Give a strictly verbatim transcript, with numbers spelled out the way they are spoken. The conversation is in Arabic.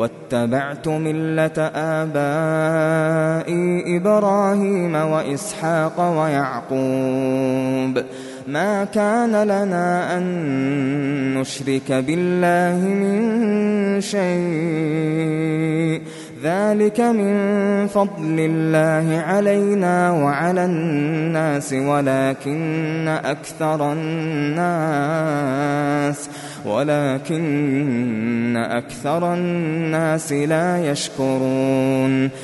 واتبعت ملة آبائي إبراهيم وإسحاق ويعقوب ما كان لنا أن نشرك بالله من شيء ذلك من فضل الله علينا وعلى الناس ولكن أكثر الناس ولكن أكثر الناس لا يشكرون